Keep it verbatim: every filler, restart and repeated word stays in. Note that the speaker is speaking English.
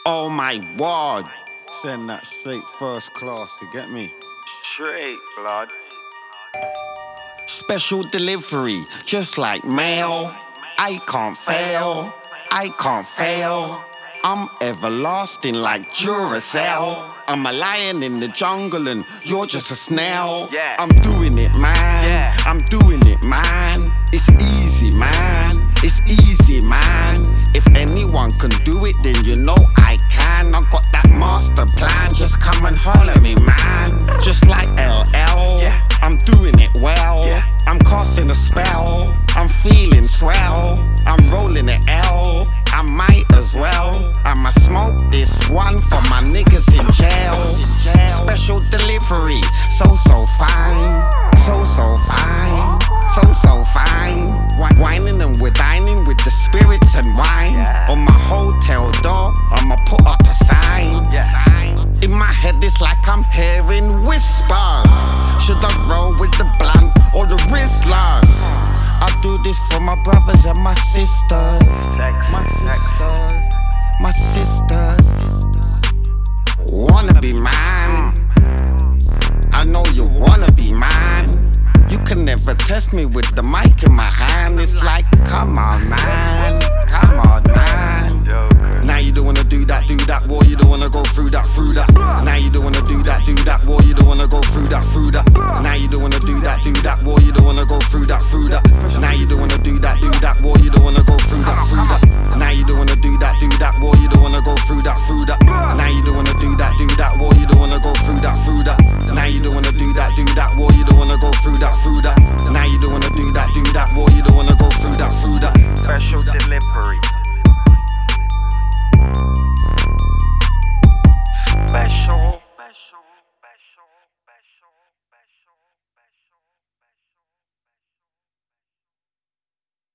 Oh my word. Send that straight first class to get me. Straight, blood. Special delivery, just like mail. I can't fail, I can't fail. I'm everlasting like Duracell. I'm a lion in the jungle and you're just a snail. Yeah. I'm doing it, man. Yeah. I'm doing it, man. It's easy, man. It's easy, man. If anyone can do it, then you know I can. I got that master plan. Just come and holler me, man. Just like L L. Yeah. I'm doing it well. Yeah. I'm casting a spell. I'm feeling swell. I'm rolling it L. I might as well. I'ma smoke this one for my niggas in jail. Special delivery, so so fine, so so fine, so so fine. Whining and we're dining with the spirits and wine. On my hotel door, I'ma put up a sign. In my head, it's like I'm hearing whispers. Should I roll with the blunt or the Rizlas? I do this for my brothers and my sisters. My sisters, my sisters. Wanna be mine. I know you wanna be mine. You can never test me with the mic in my hand. It's like, come on, man. Come on, man. Now you don't wanna do that, do that, war. You don't wanna go through that, through that. Now you don't wanna do that, do that, war. You don't wanna go through that, through that. Now you don't wanna do that, do that, war. You don't wanna go through that, through that.